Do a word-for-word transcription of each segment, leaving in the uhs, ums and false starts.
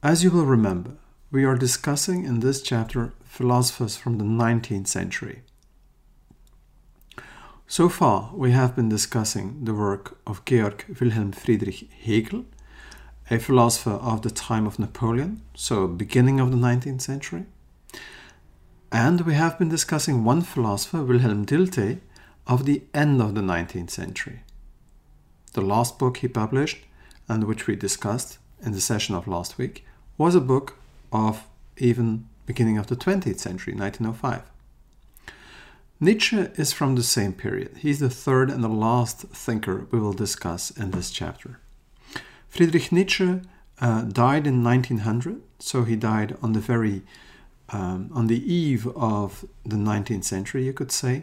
As you will remember, we are discussing in this chapter philosophers from the nineteenth century. So far, we have been discussing the work of Georg Wilhelm Friedrich Hegel, a philosopher of the time of Napoleon, so beginning of the nineteenth century. And we have been discussing one philosopher, Wilhelm Dilthey, of the end of the nineteenth century. The last book he published, and which we discussed in the session of last week, was a book of even beginning of the twentieth century, nineteen oh five. Nietzsche is from the same period. He's the third and the last thinker we will discuss in this chapter. Friedrich Nietzsche uh, died in nineteen hundred, so he died on the very um, on the eve of the nineteenth century, you could say.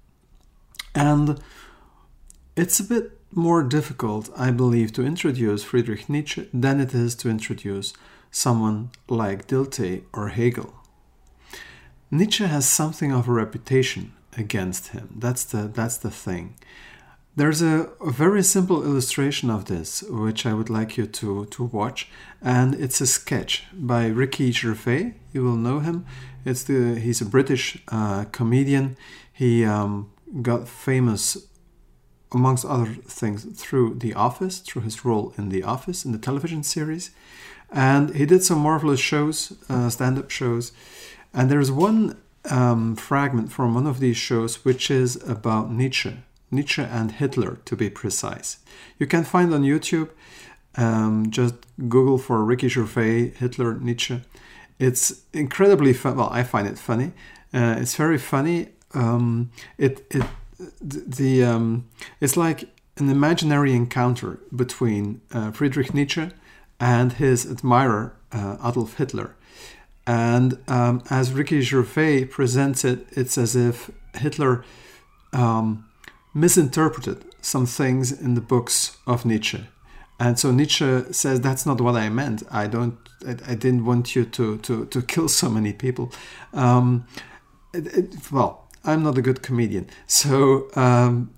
And it's a bit more difficult, I believe, to introduce Friedrich Nietzsche than it is to introduce someone like Dilthey or Hegel. Nietzsche has something of a reputation against him. That's the that's the thing. There's a, a very simple illustration of this, which I would like you to, to watch, and it's a sketch by Ricky Gervais. You will know him. It's the he's a British uh, comedian. He um, got famous, amongst other things, through The Office, through his role in The Office, in the television series. And he did some marvelous shows, uh, stand-up shows. And there's one um, fragment from one of these shows which is about Nietzsche. Nietzsche and Hitler, to be precise. You can find on YouTube, um, just Google for Ricky Gervais, Hitler, Nietzsche. It's incredibly fun. Well, I find it funny. Uh, it's very funny. Um, it it the um, it's like an imaginary encounter between uh, Friedrich Nietzsche and his admirer uh, Adolf Hitler. And um, as Ricky Gervais presents it, it's as if Hitler um, misinterpreted some things in the books of Nietzsche. And so Nietzsche says, that's not what I meant. I don't. I, I didn't want you to, to, to kill so many people. Um, it, it, well, I'm not a good comedian. So um,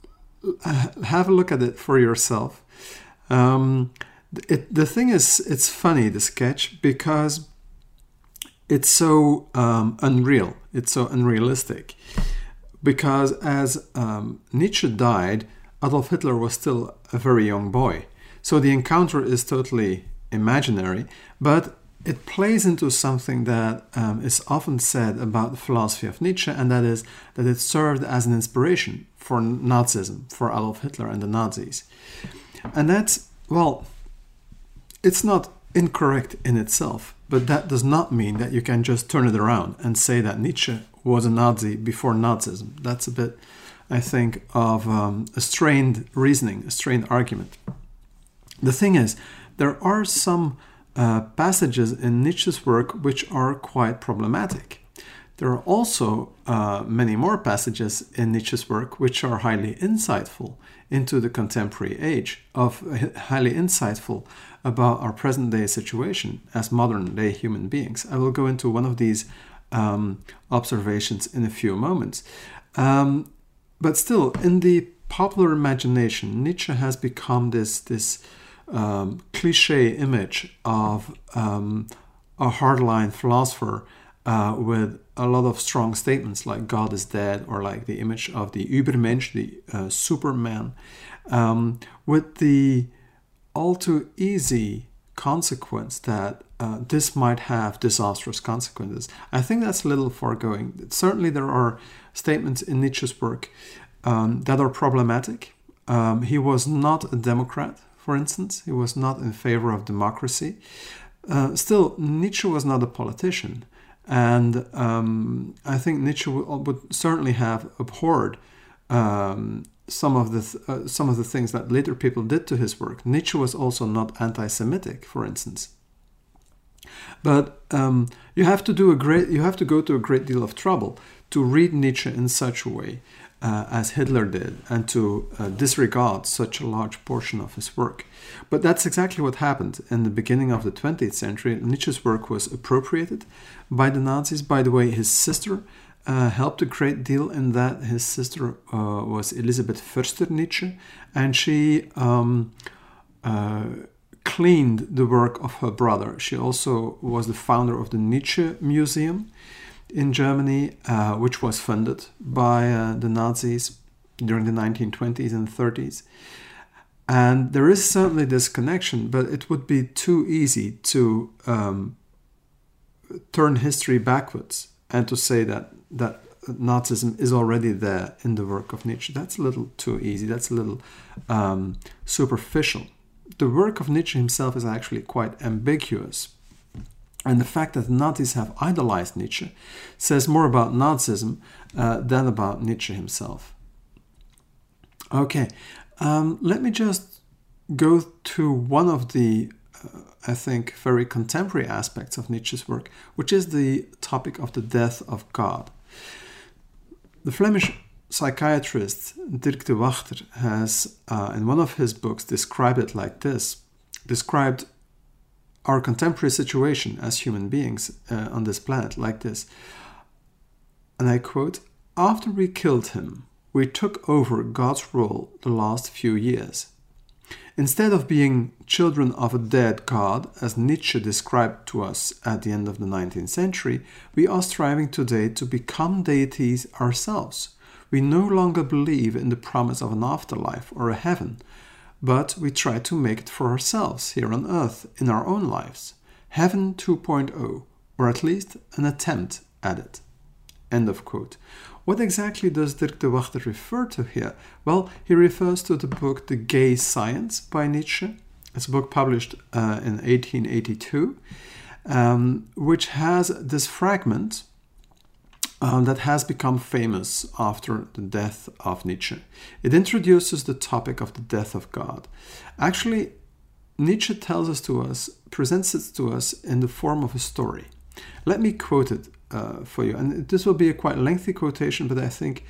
have a look at it for yourself. Um, it, the thing is, it's funny, the sketch, because it's so um, unreal. It's so unrealistic. Because as um, Nietzsche died, Adolf Hitler was still a very young boy. So the encounter is totally imaginary, but it plays into something that um, is often said about the philosophy of Nietzsche, and that is that it served as an inspiration for Nazism, for Adolf Hitler and the Nazis. And that's, well, it's not incorrect in itself, but that does not mean that you can just turn it around and say that Nietzsche was a Nazi before Nazism. That's a bit, I think, of um, a strained reasoning, a strained argument. The thing is, there are some uh, passages in Nietzsche's work which are quite problematic. There are also uh, many more passages in Nietzsche's work which are highly insightful into the contemporary age, of highly insightful about our present-day situation as modern-day human beings. I will go into one of these um, observations in a few moments. Um, but still, in the popular imagination, Nietzsche has become this, this um, cliché image of um, a hardline philosopher uh, with a lot of strong statements like God is dead, or like the image of the Übermensch, the uh, Superman, um, with the all too easy consequence that uh, this might have disastrous consequences. I think that's a little foregoing. Certainly there are statements in Nietzsche's work um, that are problematic. Um, he was not a Democrat, for instance. He was not in favor of democracy. Uh, still, Nietzsche was not a politician. And um, I think Nietzsche would, would certainly have abhorred um, some of the th- uh, some of the things that later people did to his work. Nietzsche was also not anti-Semitic, for instance. But um, you have to do a great you have to go to a great deal of trouble to read Nietzsche in such a way uh, as Hitler did, and to uh, disregard such a large portion of his work. But that's exactly what happened in the beginning of the twentieth century. Nietzsche's work was appropriated by the Nazis. By the way, his sister uh, helped a great deal in that. His sister uh, was Elisabeth Förster Nietzsche, and she um, uh, cleaned the work of her brother. She also was the founder of the Nietzsche Museum in Germany, uh, which was funded by uh, the Nazis during the nineteen twenties and thirties. And there is certainly this connection, but it would be too easy to um, turn history backwards and to say that, that Nazism is already there in the work of Nietzsche. That's a little too easy. That's a little um, superficial. The work of Nietzsche himself is actually quite ambiguous. And the fact that Nazis have idolized Nietzsche says more about Nazism uh, than about Nietzsche himself. Okay, um, let me just go to one of the, uh, I think, very contemporary aspects of Nietzsche's work, which is the topic of the death of God. The Flemish psychiatrist Dirk de Wachter has, uh, in one of his books, described it like this, described our contemporary situation as human beings uh, on this planet like this. And I quote, "After we killed him, we took over God's role the last few years. Instead of being children of a dead God, as Nietzsche described to us at the end of the nineteenth century, we are striving today to become deities ourselves. We no longer believe in the promise of an afterlife or a heaven, but we try to make it for ourselves here on earth in our own lives. Heaven two point oh, or at least an attempt at it." End of quote. What exactly does Dirk de Wachter refer to here? Well, he refers to the book The Gay Science by Nietzsche. It's a book published uh, in eighteen eighty-two, um, which has this fragment um, that has become famous after the death of Nietzsche. It introduces the topic of the death of God. Actually, Nietzsche tells us to us, presents it to us in the form of a story. Let me quote it uh, for you. And this will be a quite lengthy quotation, but I think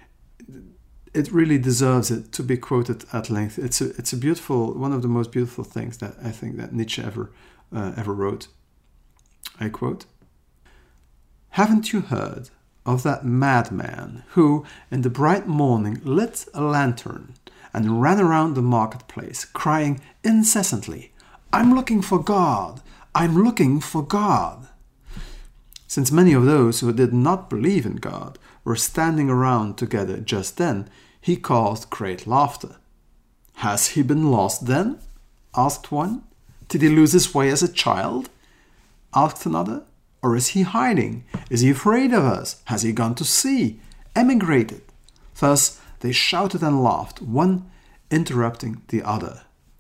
it really deserves it to be quoted at length. It's a, it's a beautiful, one of the most beautiful things that I think that Nietzsche ever, uh, ever wrote. I quote, "Haven't you heard of that madman who, in the bright morning, lit a lantern and ran around the marketplace, crying incessantly, 'I'm looking for God! I'm looking for God!' Since many of those who did not believe in God were standing around together just then, he caused great laughter. 'Has he been lost then?' asked one. 'Did he lose his way as a child?' asked another. 'Or is he hiding? Is he afraid of us? Has he gone to sea? Emigrated?' Thus they shouted and laughed, one interrupting the other.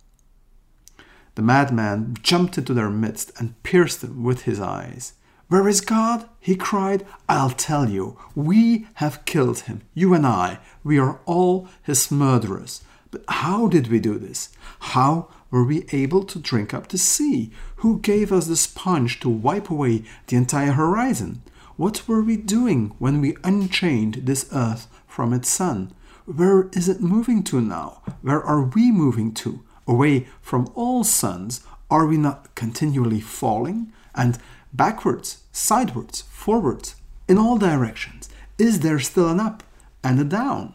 The madman jumped into their midst and pierced them with his eyes. 'Where is God?' he cried. 'I'll tell you. We have killed him, you and I. We are all his murderers. But how did we do this? How were we able to drink up the sea? Who gave us the sponge to wipe away the entire horizon? What were we doing when we unchained this earth from its sun? Where is it moving to now? Where are we moving to? Away from all suns, are we not continually falling? And backwards, sidewards, forwards, in all directions, is there still an up and a down?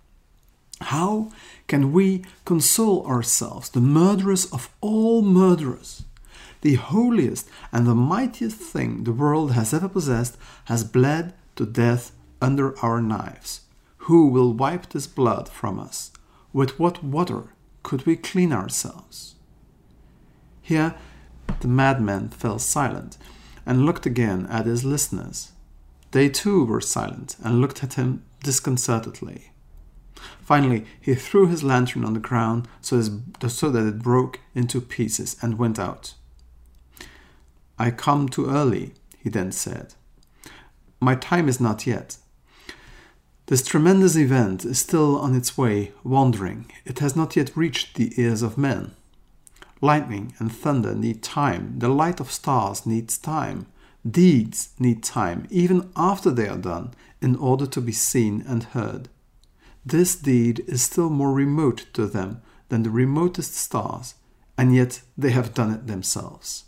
How can we console ourselves, the murderers of all murderers? The holiest and the mightiest thing the world has ever possessed has bled to death under our knives. Who will wipe this blood from us? With what water could we clean ourselves?" Here the madman fell silent and looked again at his listeners. They too were silent and looked at him disconcertedly. Finally, he threw his lantern on the ground so, as, so that it broke into pieces and went out. "I come too early," he then said. "My time is not yet. This tremendous event is still on its way, wandering. It has not yet reached the ears of men. Lightning and thunder need time. The light of stars needs time. Deeds need time, even after they are done, in order to be seen and heard. This deed is still more remote to them than the remotest stars, and yet they have done it themselves."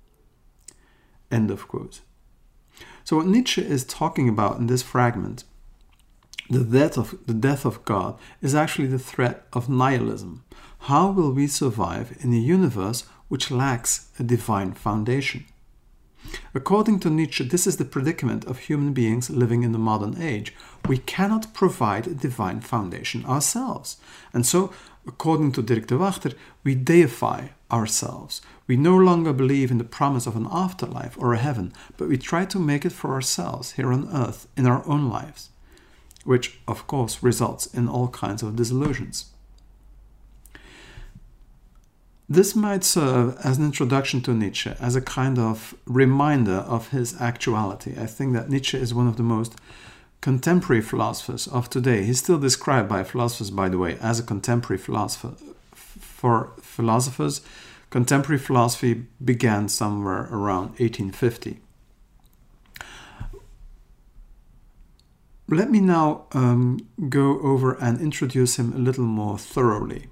End of quote. So what Nietzsche is talking about in this fragment, the death of, the death of God, is actually the threat of nihilism. How will we survive in a universe which lacks a divine foundation. According to Nietzsche, this is the predicament of human beings living in the modern age. We cannot provide a divine foundation ourselves. And so, according to Dirk de Wachter, we deify ourselves. We no longer believe in the promise of an afterlife or a heaven, but we try to make it for ourselves here on earth in our own lives, which, of course, results in all kinds of disillusions. This might serve as an introduction to Nietzsche, as a kind of reminder of his actuality. I think that Nietzsche is one of the most contemporary philosophers of today. He's still described by philosophers, by the way, as a contemporary philosopher. For philosophers, contemporary philosophy began somewhere around eighteen fifty. Let me now um, go over and introduce him a little more thoroughly.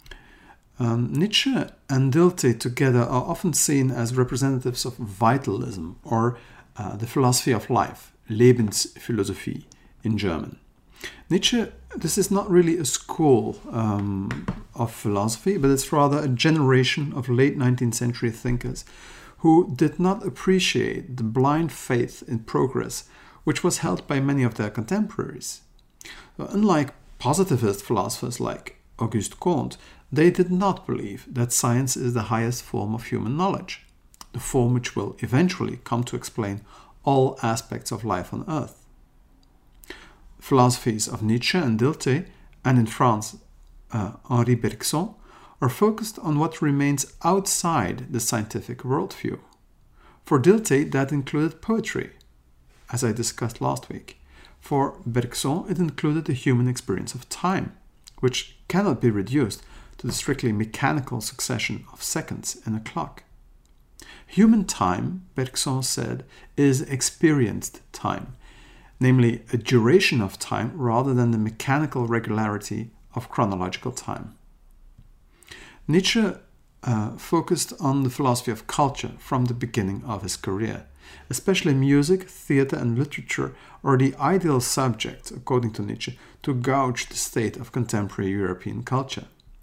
Um, Nietzsche and Dilthey together are often seen as representatives of vitalism, or uh, the philosophy of life, Lebensphilosophie in German. Nietzsche, this is not really a school um, of philosophy, but it's rather a generation of late nineteenth century thinkers who did not appreciate the blind faith in progress which was held by many of their contemporaries. So, unlike positivist philosophers like Auguste Comte, they did not believe that science is the highest form of human knowledge, the form which will eventually come to explain all aspects of life on Earth. Philosophies of Nietzsche and Dilthey, and in France, uh, Henri Bergson, are focused on what remains outside the scientific worldview. For Dilthey, that included poetry, as I discussed last week. For Bergson, it included the human experience of time, which cannot be reduced to the strictly mechanical succession of seconds in a clock. Human time, Bergson said, is experienced time, namely a duration of time rather than the mechanical regularity of chronological time. Nietzsche uh, focused on the philosophy of culture from the beginning of his career. Especially music, theater, and literature are the ideal subjects, according to Nietzsche, to gauge the state of contemporary European culture.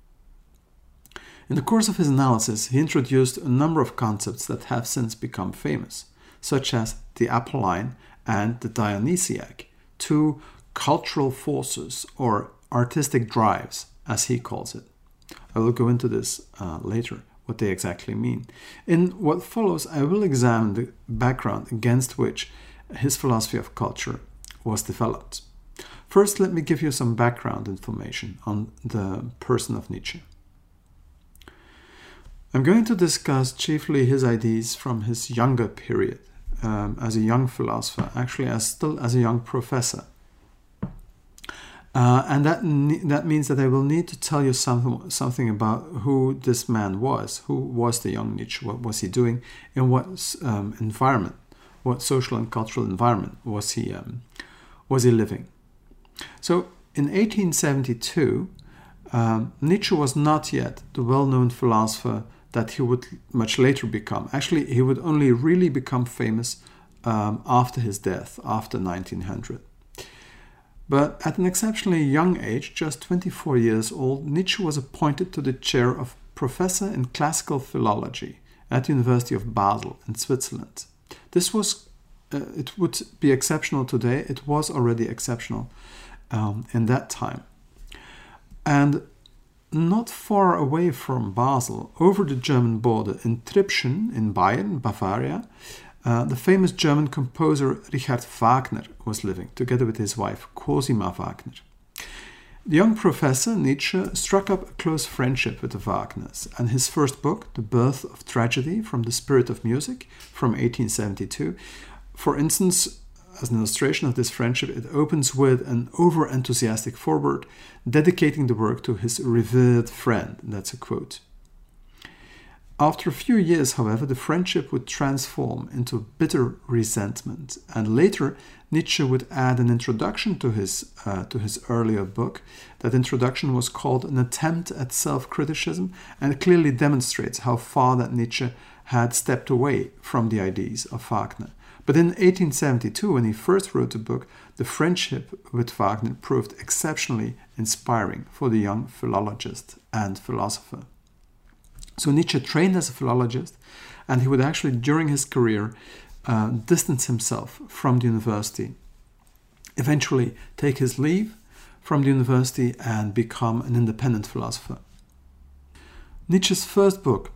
In the course of his analysis, he introduced a number of concepts that have since become famous, such as the Apolline and the Dionysiac, two cultural forces or artistic drives, as he calls it. I will go into this uh, later, what they exactly mean. In what follows, I will examine the background against which his philosophy of culture was developed. First, let me give you some background information on the person of Nietzsche. I'm going to discuss chiefly his ideas from his younger period, um, as a young philosopher, actually as still as a young professor. Uh, and that that means that I will need to tell you something, something about who this man was. Who was the young Nietzsche? What was he doing? In what um, environment, what social and cultural environment was he, um, was he living? So in eighteen seventy-two, um, Nietzsche was not yet the well-known philosopher that he would much later become. Actually, he would only really become famous um, after his death, after nineteen hundred. But at an exceptionally young age, just twenty-four years old, Nietzsche was appointed to the chair of professor in classical philology at the University of Basel in Switzerland. This was, uh, it would be exceptional today, it was already exceptional um, in that time. And not far away from Basel, over the German border in Tribschen in Bayern, Bavaria, Uh, the famous German composer Richard Wagner was living, together with his wife Cosima Wagner. The young professor, Nietzsche, struck up a close friendship with the Wagners, and his first book, The Birth of Tragedy from the Spirit of Music, from eighteen seventy-two, for instance, as an illustration of this friendship, it opens with an over-enthusiastic foreword dedicating the work to his revered friend. That's a quote. After a few years, however, the friendship would transform into bitter resentment, and later Nietzsche would add an introduction to his, uh, to his earlier book. That introduction was called An Attempt at Self-Criticism, and it clearly demonstrates how far that Nietzsche had stepped away from the ideas of Wagner. But in eighteen seventy-two, when he first wrote the book, the friendship with Wagner proved exceptionally inspiring for the young philologist and philosopher. So Nietzsche trained as a philologist, and he would actually, during his career, uh, distance himself from the university, eventually take his leave from the university and become an independent philosopher. Nietzsche's first book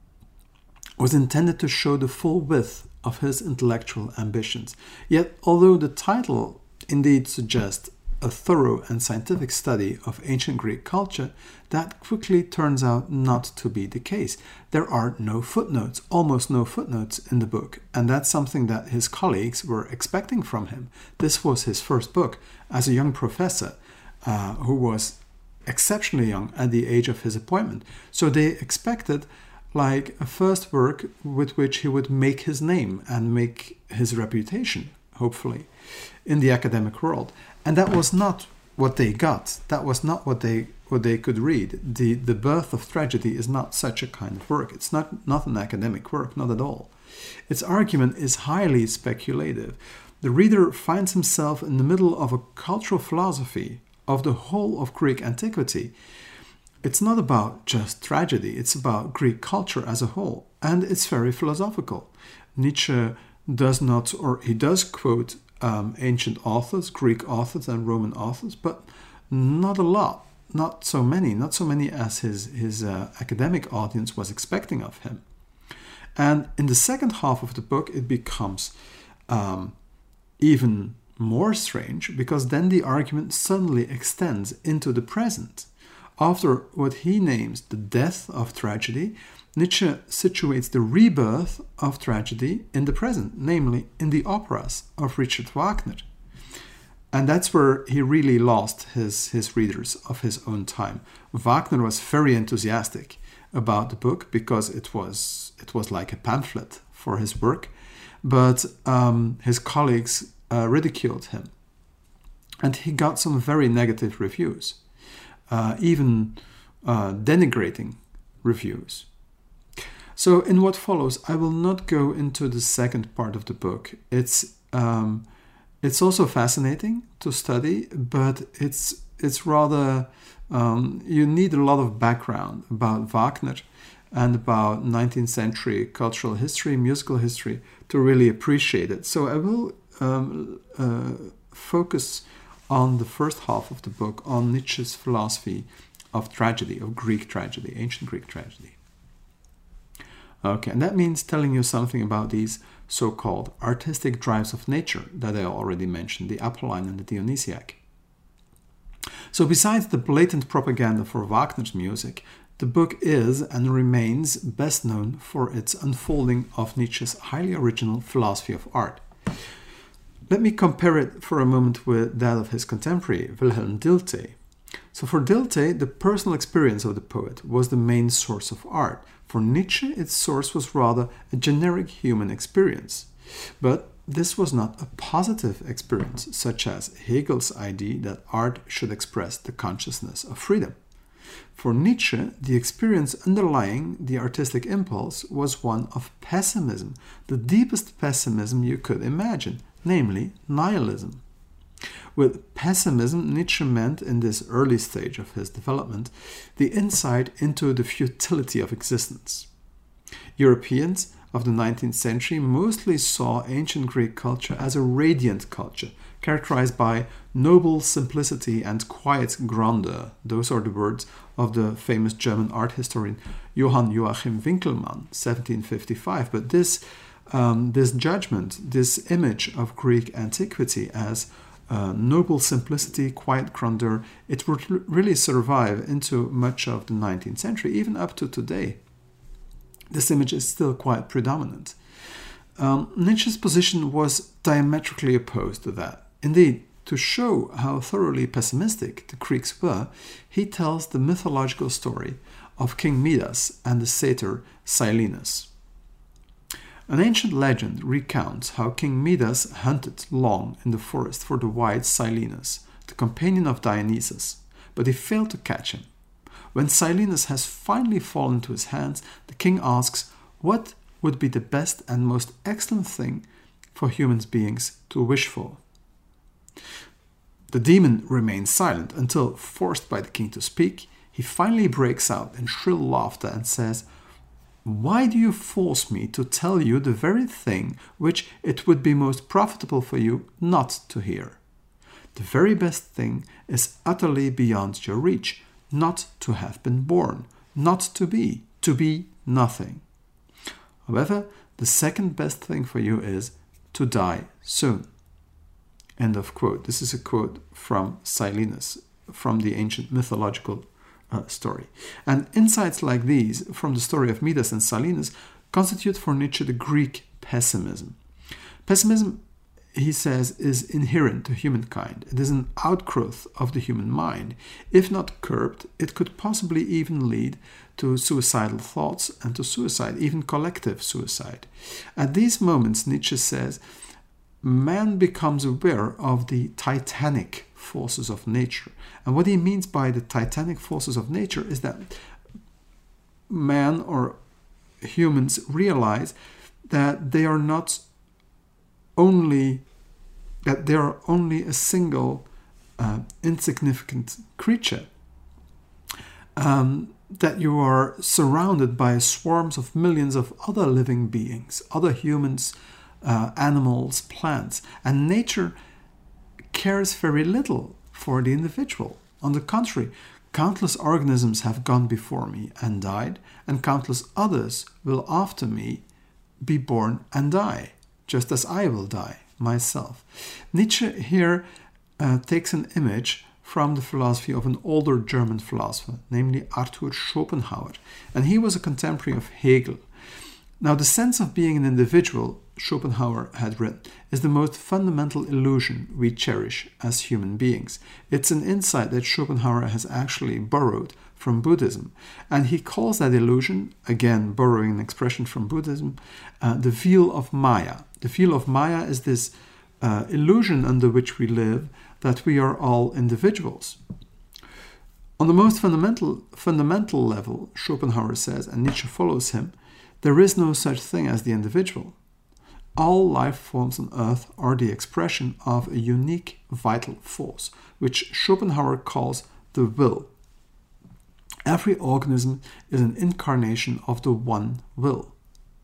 was intended to show the full width of his intellectual ambitions. Yet, although the title indeed suggests a thorough and scientific study of ancient Greek culture, that quickly turns out not to be the case. There are no footnotes, almost no footnotes in the book, and that's something that his colleagues were expecting from him. This was his first book as a young professor uh, who was exceptionally young at the age of his appointment. So they expected like a first work with which he would make his name and make his reputation, hopefully, in the academic world. And that was not what they got. That was not what they what they could read. The the Birth of Tragedy is not such a kind of work. It's not, not an academic work, not at all. Its argument is highly speculative. The reader finds himself in the middle of a cultural philosophy of the whole of Greek antiquity. It's not about just tragedy, it's about Greek culture as a whole, and it's very philosophical. Nietzsche does not, or he does quote um, ancient authors, Greek authors and Roman authors, but not a lot, not so many, not so many as his, his uh, academic audience was expecting of him. And in the second half of the book, it becomes um, even more strange, because then the argument suddenly extends into the present. After what he names the death of tragedy, Nietzsche situates the rebirth of tragedy in the present, namely in the operas of Richard Wagner. And that's where he really lost his, his readers of his own time. Wagner was very enthusiastic about the book because it was, it was like a pamphlet for his work, but um, his colleagues uh, ridiculed him. And he got some very negative reviews. Uh, even uh, denigrating reviews. So in what follows, I will not go into the second part of the book. It's um, it's also fascinating to study, but it's it's rather um, you need a lot of background about Wagner and about nineteenth century cultural history, musical history, to really appreciate it. So I will um, uh, focus on the first half of the book, on Nietzsche's philosophy of tragedy, of Greek tragedy, ancient Greek tragedy. Okay, and that means telling you something about these so-called artistic drives of nature that I already mentioned, the Apolline and the Dionysiac. So besides the blatant propaganda for Wagner's music, the book is and remains best known for its unfolding of Nietzsche's highly original philosophy of art. Let me compare it for a moment with that of his contemporary, Wilhelm Dilthey. So for Dilthey, the personal experience of the poet was the main source of art. For Nietzsche, its source was rather a generic human experience. But this was not a positive experience, such as Hegel's idea that art should express the consciousness of freedom. For Nietzsche, the experience underlying the artistic impulse was one of pessimism, the deepest pessimism you could imagine, namely nihilism. With pessimism, Nietzsche meant, in this early stage of his development, the insight into the futility of existence. Europeans of the nineteenth century mostly saw ancient Greek culture as a radiant culture, characterized by noble simplicity and quiet grandeur. Those are the words of the famous German art historian Johann Joachim Winckelmann, seventeen fifty-five. But this Um, this judgment, this image of Greek antiquity as uh, noble simplicity, quiet grandeur, it would really survive into much of the nineteenth century, even up to today. This image is still quite predominant. Um, Nietzsche's position was diametrically opposed to that. Indeed, to show how thoroughly pessimistic the Greeks were, he tells the mythological story of King Midas and the satyr Silenus. An ancient legend recounts how King Midas hunted long in the forest for the white Silenus, the companion of Dionysus, but he failed to catch him. When Silenus has finally fallen into his hands, the king asks what would be the best and most excellent thing for human beings to wish for. The demon remains silent until, forced by the king to speak, he finally breaks out in shrill laughter and says, Why do you force me to tell you the very thing which it would be most profitable for you not to hear? The very best thing is utterly beyond your reach, not to have been born, not to be, to be nothing. However, the second best thing for you is to die soon. End of quote. This is a quote from Silenus, from the ancient mythological uh, story. And insights like these from the story of Midas and Silenus constitute for Nietzsche the Greek pessimism. Pessimism, he says, is inherent to humankind. It is an outgrowth of the human mind. If not curbed, it could possibly even lead to suicidal thoughts and to suicide, even collective suicide. At these moments, Nietzsche says, man becomes aware of the titanic forces of nature. And what he means by the titanic forces of nature is that man or humans realize that they are not only that they are only a single uh, insignificant creature, um, that you are surrounded by swarms of millions of other living beings, other humans, uh, animals, plants, and nature cares very little for the individual. On the contrary, countless organisms have gone before me and died, and countless others will after me be born and die, just as I will die myself. Nietzsche here uh, takes an image from the philosophy of an older German philosopher, namely Arthur Schopenhauer, and he was a contemporary of Hegel. Now, the sense of being an individual, Schopenhauer had written, is the most fundamental illusion we cherish as human beings. It's an insight that Schopenhauer has actually borrowed from Buddhism, and he calls that illusion, again borrowing an expression from Buddhism, uh, the veil of Maya. The veil of Maya is this uh, illusion under which we live, that we are all individuals. On the most fundamental, fundamental level, Schopenhauer says, and Nietzsche follows him, there is no such thing as the individual. All life forms on Earth are the expression of a unique vital force, which Schopenhauer calls the will. Every organism is an incarnation of the one will.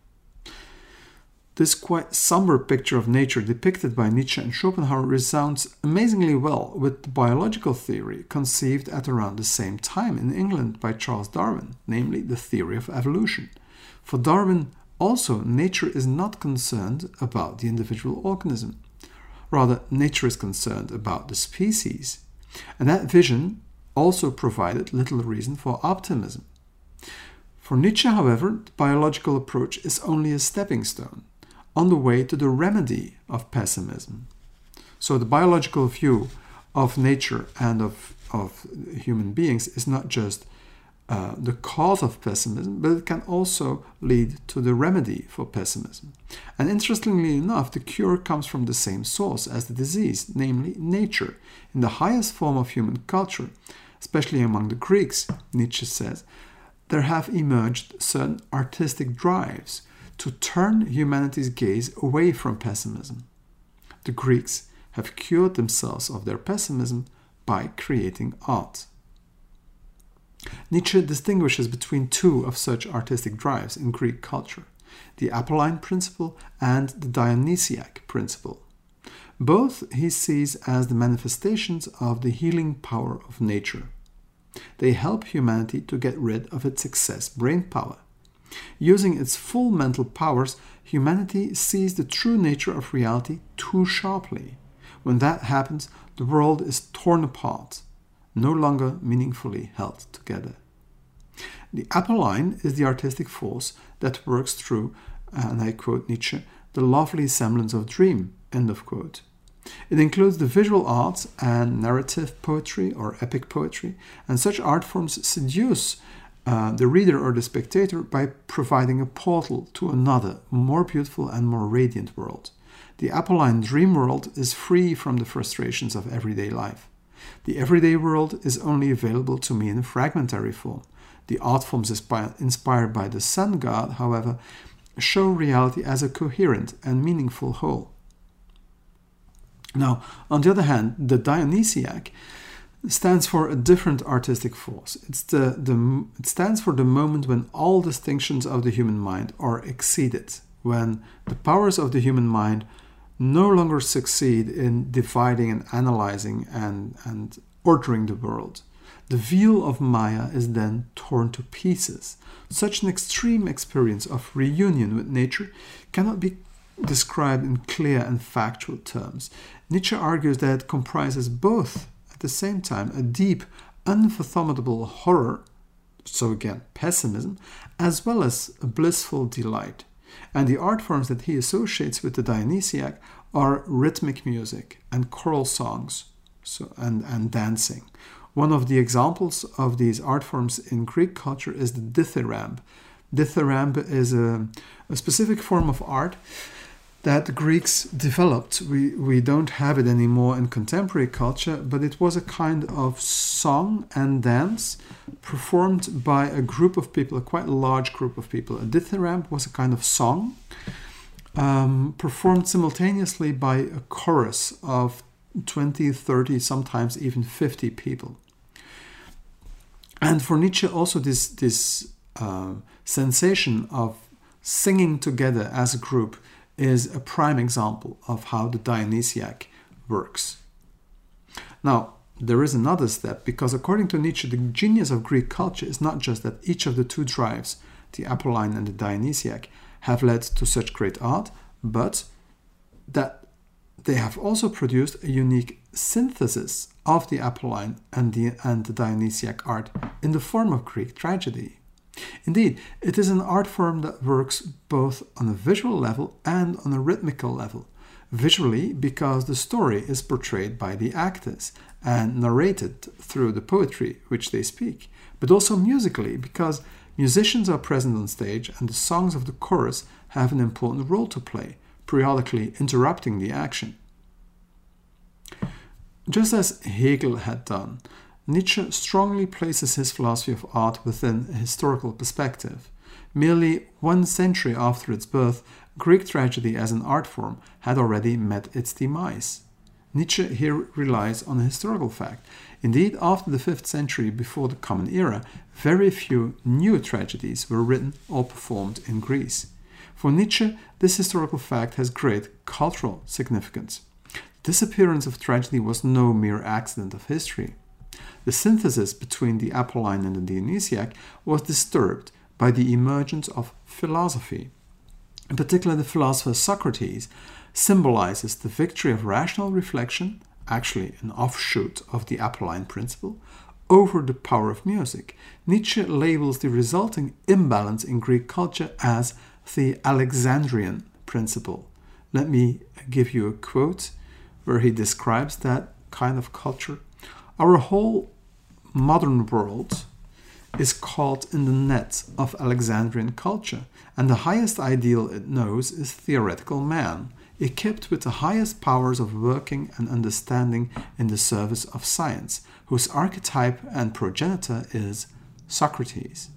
This quite somber picture of nature depicted by Nietzsche and Schopenhauer resounds amazingly well with the biological theory conceived at around the same time in England by Charles Darwin, namely the theory of evolution. For Darwin, also, nature is not concerned about the individual organism. Rather, nature is concerned about the species. And that vision also provided little reason for optimism. For Nietzsche, however, the biological approach is only a stepping stone on the way to the remedy of pessimism. So the biological view of nature and of, of human beings is not just Uh, the cause of pessimism, but it can also lead to the remedy for pessimism. And interestingly enough, the cure comes from the same source as the disease, namely nature. In the highest form of human culture, especially among the Greeks, Nietzsche says, there have emerged certain artistic drives to turn humanity's gaze away from pessimism. The Greeks have cured themselves of their pessimism by creating art. Nietzsche distinguishes between two of such artistic drives in Greek culture, the Apolline principle and the Dionysiac principle. Both he sees as the manifestations of the healing power of nature. They help humanity to get rid of its excess brain power. Using its full mental powers, humanity sees the true nature of reality too sharply. When that happens, the world is torn apart, no longer meaningfully held together. The Apolline is the artistic force that works through, and I quote Nietzsche, the lovely semblance of dream, end of quote. It includes the visual arts and narrative poetry or epic poetry, and such art forms seduce uh, the reader or the spectator by providing a portal to another, more beautiful and more radiant world. The Apolline dream world is free from the frustrations of everyday life. The everyday world is only available to me in a fragmentary form. The art forms inspired by the sun god, however, show reality as a coherent and meaningful whole. Now, on the other hand, the Dionysiac, stands for a different artistic force. It's the, the, it stands for the moment when all distinctions of the human mind are exceeded, when the powers of the human mind no longer succeed in dividing and analyzing and, and ordering the world. The veil of Maya is then torn to pieces. Such an extreme experience of reunion with nature cannot be described in clear and factual terms. Nietzsche argues that it comprises both, at the same time, a deep, unfathomable horror, so again, pessimism, as well as a blissful delight. And the art forms that he associates with the Dionysiac are rhythmic music and choral songs so, and, and dancing. One of the examples of these art forms in Greek culture is the dithyramb. Dithyramb is a, a specific form of art that the Greeks developed. We, we don't have it anymore in contemporary culture, but it was a kind of song and dance performed by a group of people, a quite large group of people. A dithyramb was a kind of song um, performed simultaneously by a chorus of twenty, thirty, sometimes even fifty people. And for Nietzsche also this, this uh, sensation of singing together as a group is a prime example of how the Dionysiac works. Now, there is another step, because according to Nietzsche, the genius of Greek culture is not just that each of the two drives, the Apolline and the Dionysiac, have led to such great art, but that they have also produced a unique synthesis of the Apolline and the, and the Dionysiac art in the form of Greek tragedy. Indeed, it is an art form that works both on a visual level and on a rhythmical level. Visually, because the story is portrayed by the actors and narrated through the poetry which they speak, but also musically, because musicians are present on stage and the songs of the chorus have an important role to play, periodically interrupting the action. Just as Hegel had done, Nietzsche strongly places his philosophy of art within a historical perspective. Merely one century after its birth, Greek tragedy as an art form had already met its demise. Nietzsche here relies on a historical fact. Indeed, after the fifth century before the Common Era, very few new tragedies were written or performed in Greece. For Nietzsche, this historical fact has great cultural significance. The disappearance of tragedy was no mere accident of history. The synthesis between the Apolline and the Dionysiac was disturbed by the emergence of philosophy. In particular, the philosopher Socrates symbolizes the victory of rational reflection, actually an offshoot of the Apolline principle, over the power of music. Nietzsche labels the resulting imbalance in Greek culture as the Alexandrian principle. Let me give you a quote where he describes that kind of culture. Our whole modern world is caught in the net of Alexandrian culture, and the highest ideal it knows is theoretical man, equipped with the highest powers of working and understanding in the service of science, whose archetype and progenitor is Socrates.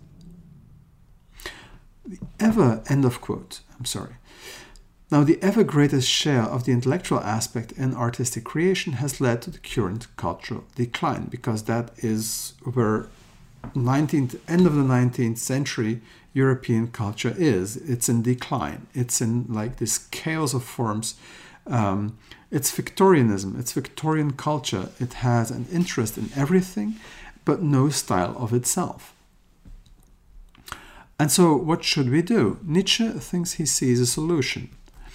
The ever, end of quote, I'm sorry. Now, the ever greater share of the intellectual aspect in artistic creation has led to the current cultural decline, because that is where nineteenth, end of the nineteenth century European culture is. It's in decline. It's in like this chaos of forms. Um, it's Victorianism. It's Victorian culture. It has an interest in everything, but no style of itself. And so what should we do? Nietzsche thinks he sees a solution.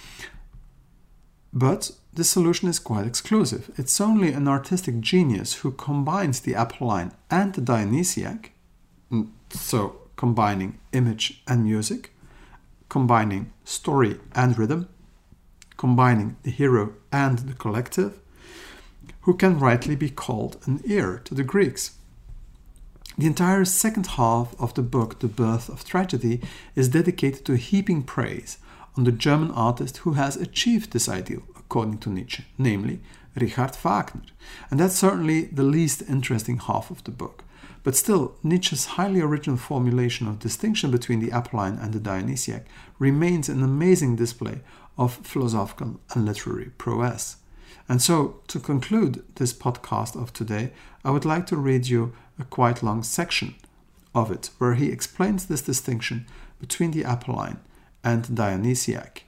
But this solution is quite exclusive. It's only an artistic genius who combines the Apolline and the Dionysiac, so combining image and music, combining story and rhythm, combining the hero and the collective, who can rightly be called an heir to the Greeks. The entire second half of the book, The Birth of Tragedy, is dedicated to heaping praise on the German artist who has achieved this ideal, according to Nietzsche, namely Richard Wagner. And that's certainly the least interesting half of the book. But still, Nietzsche's highly original formulation of distinction between the Apolline and the Dionysiac remains an amazing display of philosophical and literary prowess. And so, to conclude this podcast of today, I would like to read you a quite long section of it, where he explains this distinction between the Apolline and Dionysiac.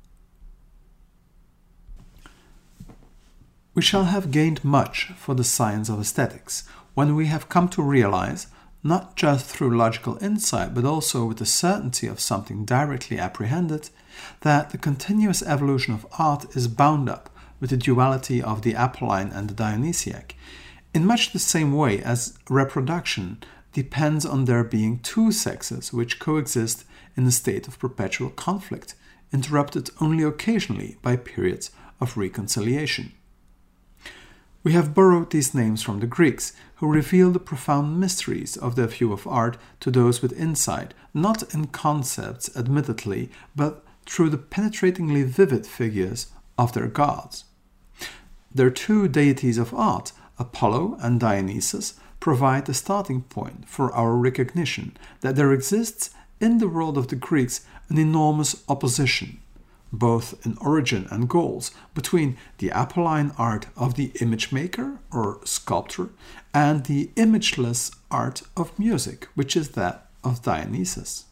We shall have gained much for the science of aesthetics when we have come to realize, not just through logical insight, but also with the certainty of something directly apprehended, that the continuous evolution of art is bound up with the duality of the Apolline and the Dionysiac, in much the same way as reproduction depends on there being two sexes which coexist in a state of perpetual conflict, interrupted only occasionally by periods of reconciliation. We have borrowed these names from the Greeks, who reveal the profound mysteries of their view of art to those with insight, not in concepts admittedly, but through the penetratingly vivid figures of their gods. Their two deities of art, Apollo and Dionysus, provide the starting point for our recognition that there exists in the world of the Greeks an enormous opposition, both in origin and goals, between the Apolline art of the image maker or sculptor and the imageless art of music, which is that of Dionysus.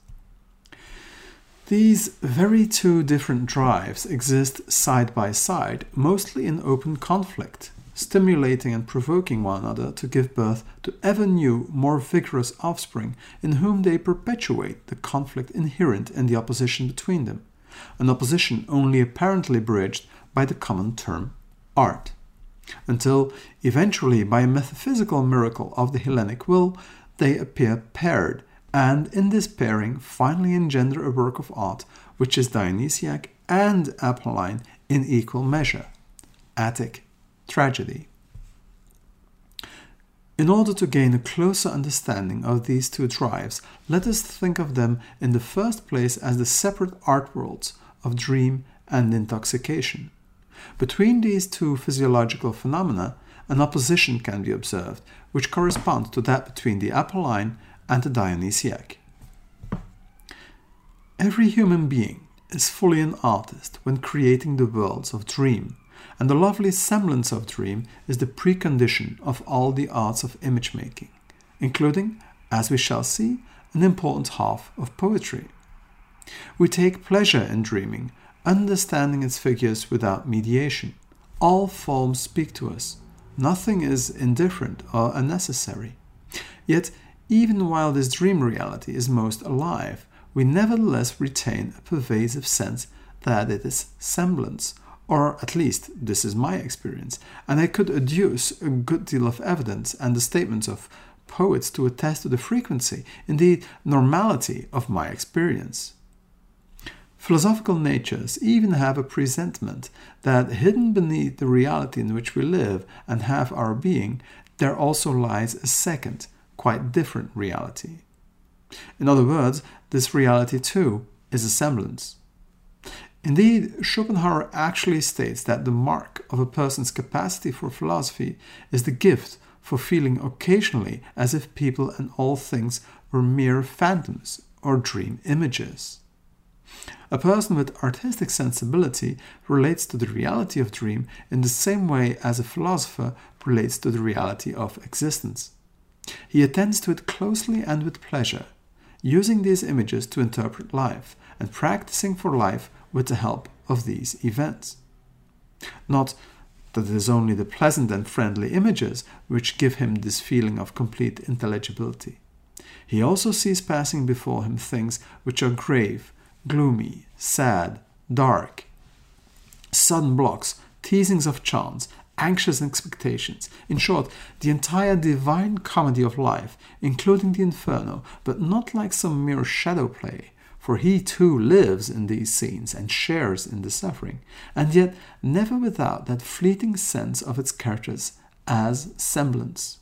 These very two different drives exist side by side, mostly in open conflict, stimulating and provoking one another to give birth to ever new, more vigorous offspring in whom they perpetuate the conflict inherent in the opposition between them, an opposition only apparently bridged by the common term art, until eventually, by a metaphysical miracle of the Hellenic will, they appear paired, and in this pairing finally engender a work of art which is Dionysiac and Apolline in equal measure, Attic tragedy. In order to gain a closer understanding of these two drives, let us think of them in the first place as the separate art worlds of dream and intoxication. Between these two physiological phenomena, an opposition can be observed, which corresponds to that between the Apolline and the Dionysiac. Every human being is fully an artist when creating the worlds of dream, and the lovely semblance of dream is the precondition of all the arts of image-making, including, as we shall see, an important half of poetry. We take pleasure in dreaming, understanding its figures without mediation. All forms speak to us. Nothing is indifferent or unnecessary. Yet, even while this dream reality is most alive, we nevertheless retain a pervasive sense that it is semblance, or at least this is my experience, and I could adduce a good deal of evidence and the statements of poets to attest to the frequency, indeed normality, of my experience. Philosophical natures even have a presentiment that hidden beneath the reality in which we live and have our being, there also lies a second, quite different reality. In other words, this reality too is a semblance. Indeed, Schopenhauer actually states that the mark of a person's capacity for philosophy is the gift for feeling occasionally as if people and all things were mere phantoms or dream images. A person with artistic sensibility relates to the reality of dream in the same way as a philosopher relates to the reality of existence. He attends to it closely and with pleasure, using these images to interpret life and practicing for life with the help of these events. Not that it is only the pleasant and friendly images which give him this feeling of complete intelligibility. He also sees passing before him things which are grave, gloomy, sad, dark, sudden blocks, teasings of chance, anxious expectations, in short, the entire divine comedy of life, including the inferno, but not like some mere shadow play, for he too lives in these scenes and shares in the suffering, and yet never without that fleeting sense of its characters as semblance.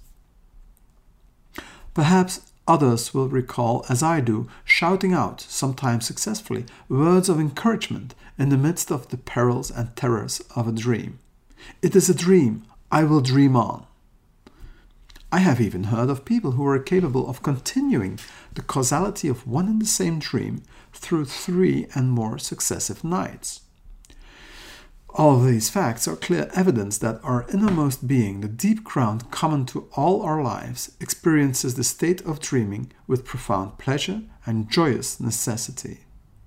Perhaps others will recall, as I do, shouting out, sometimes successfully, words of encouragement in the midst of the perils and terrors of a dream. It is a dream, I will dream on. I have even heard of people who are capable of continuing the causality of one and the same dream through three and more successive nights. All of these facts are clear evidence that our innermost being, the deep ground common to all our lives, experiences the state of dreaming with profound pleasure and joyous necessity.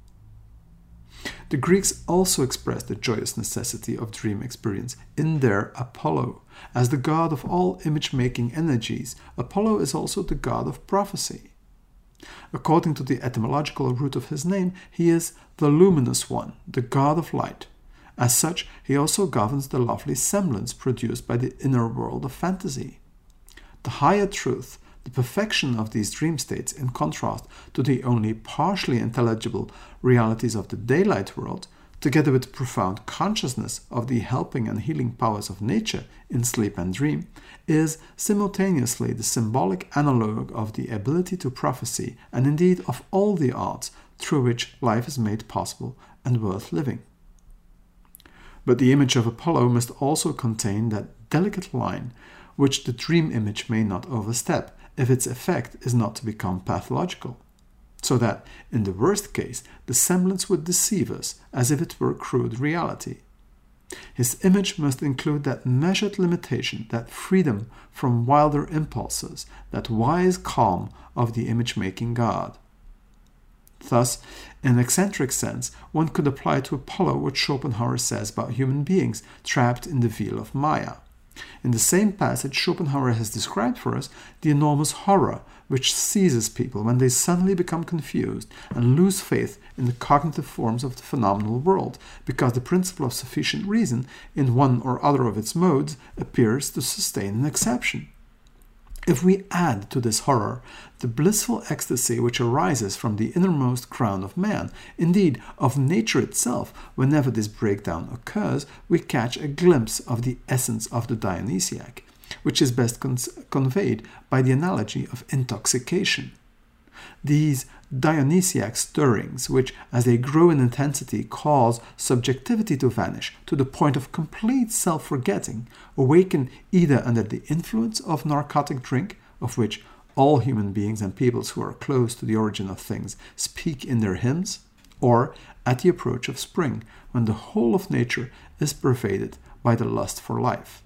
The Greeks also expressed the joyous necessity of dream experience in their Apollo. As the god of all image-making energies, Apollo is also the god of prophecy. According to the etymological root of his name, he is the luminous one, the god of light. As such, he also governs the lovely semblance produced by the inner world of fantasy. The higher truth, the perfection of these dream states, in contrast to the only partially intelligible realities of the daylight world, together with the profound consciousness of the helping and healing powers of nature in sleep and dream, is simultaneously the symbolic analogue of the ability to prophesy, and indeed of all the arts through which life is made possible and worth living. But the image of Apollo must also contain that delicate line which the dream image may not overstep if its effect is not to become pathological, so that, in the worst case, the semblance would deceive us as if it were crude reality. His image must include that measured limitation, that freedom from wilder impulses, that wise calm of the image-making god. Thus, in an eccentric sense, one could apply to Apollo what Schopenhauer says about human beings trapped in the veil of Maya. In the same passage, Schopenhauer has described for us the enormous horror which seizes people when they suddenly become confused and lose faith in the cognitive forms of the phenomenal world, because the principle of sufficient reason, in one or other of its modes, appears to sustain an exception. If we add to this horror the blissful ecstasy which arises from the innermost crown of man, indeed of nature itself, whenever this breakdown occurs, we catch a glimpse of the essence of the Dionysiac, which is best con- conveyed by the analogy of intoxication. These Dionysiac stirrings, which, as they grow in intensity, cause subjectivity to vanish to the point of complete self-forgetting, awaken either under the influence of narcotic drink, of which all human beings and peoples who are close to the origin of things speak in their hymns, or at the approach of spring, when the whole of nature is pervaded by the lust for life.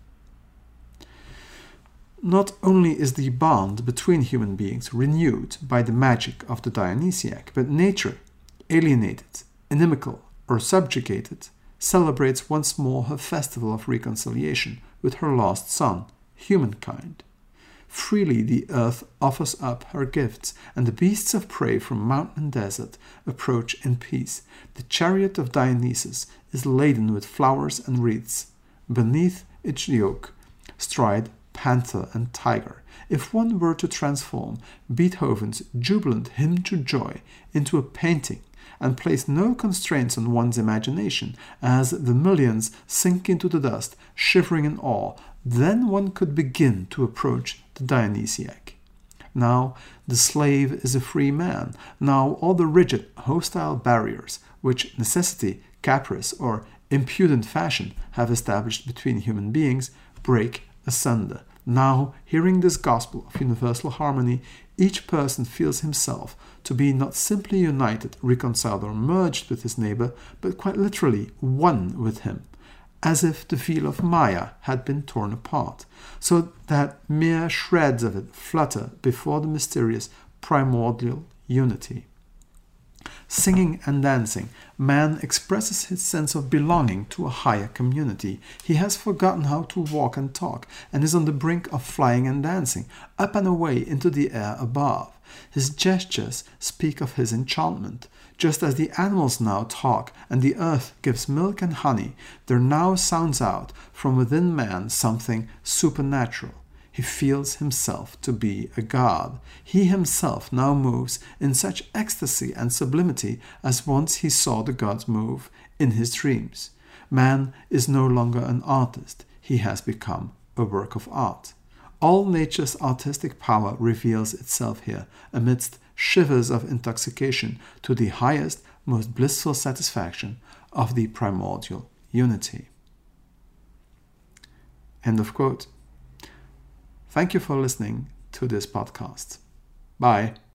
Not only is the bond between human beings renewed by the magic of the Dionysiac, but nature, alienated, inimical, or subjugated, celebrates once more her festival of reconciliation with her lost son, humankind. Freely the earth offers up her gifts, and the beasts of prey from mountain and desert approach in peace. The chariot of Dionysus is laden with flowers and wreaths. Beneath its yoke stride panther and tiger. If one were to transform Beethoven's jubilant hymn to joy into a painting and place no constraints on one's imagination as the millions sink into the dust, shivering in awe, then one could begin to approach the Dionysiac. Now the slave is a free man. Now all the rigid, hostile barriers which necessity, caprice, or impudent fashion have established between human beings break asunder. Now, hearing this gospel of universal harmony, each person feels himself to be not simply united, reconciled, or merged with his neighbor, but quite literally one with him, as if the veil of Maya had been torn apart, so that mere shreds of it flutter before the mysterious primordial unity. Singing and dancing, man expresses his sense of belonging to a higher community. He has forgotten how to walk and talk, and is on the brink of flying and dancing, up and away into the air above. His gestures speak of his enchantment. Just as the animals now talk, and the earth gives milk and honey, there now sounds out from within man something supernatural. He feels himself to be a god. He himself now moves in such ecstasy and sublimity as once he saw the gods move in his dreams. Man is no longer an artist. He has become a work of art. All nature's artistic power reveals itself here amidst shivers of intoxication to the highest, most blissful satisfaction of the primordial unity. End of quote. Thank you for listening to this podcast. Bye.